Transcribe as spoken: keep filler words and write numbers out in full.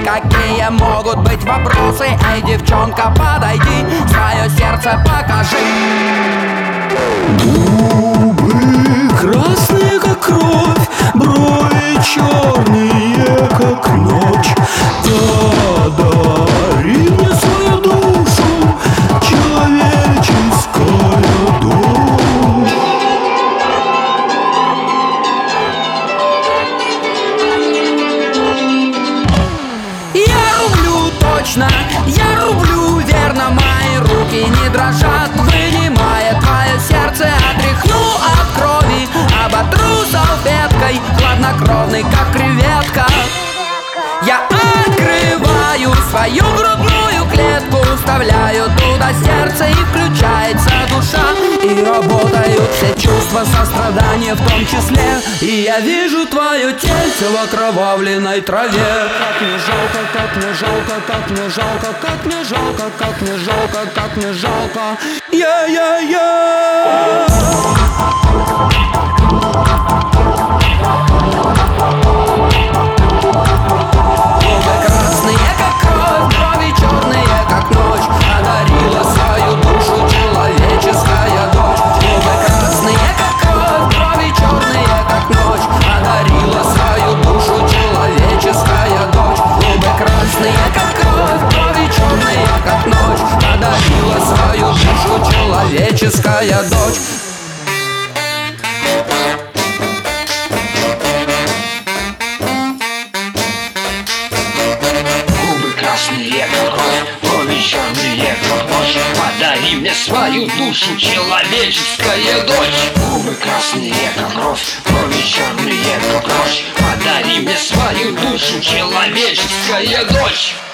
какие могут быть вопросы? Эй, девчонка, подойди, свое сердце покажи. Губы красные, как кровь, брови черные, как ночь. Подари мне свою душу, человеческая дочь. Я рублю точно, я рублю верно, мои руки не дрожат, вынимая твое сердце, отряхну от крови, оботру салфеткой, хладнокровный, как креветка. Я открываю свою грудную клетку, вставляю туда сердце, и включается душа, и работают все чувства сострадания в том числе. И я вижу твое тельце в окровавленной траве. Как мне жалко, как мне жалко, как мне жалко, как мне жалко, как мне жалко, как мне жалко. Я-я-я. Человеческая дочь. Губы красные, как кровь, брови черные, как ночь. Подари мне свою душу, человеческая дочь. Губы красные, как кровь, брови черные, как ночь. Подари мне свою душу, человеческая дочь.